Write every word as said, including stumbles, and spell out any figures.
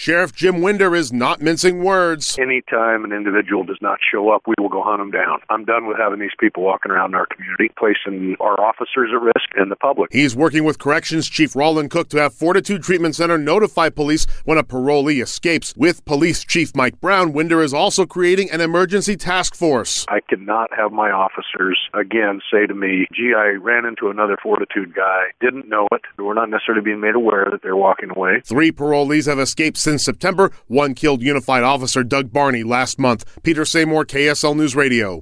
Sheriff Jim Winder is not mincing words. Anytime an individual does not show up, we will go hunt them down. I'm done with having these people walking around our community, placing our officers at risk and the public. He's working with Corrections Chief Roland Cook to have Fortitude Treatment Center notify police when a parolee escapes. With Police Chief Mike Brown, Winder is also creating an emergency task force. I cannot have my officers, again, say to me, gee, I ran into another Fortitude guy, didn't know it. We're not necessarily being made aware that they're walking away. Three parolees have escaped since September. One killed Unified Officer Doug Barney last month. Peter Seymour, K S L News Radio.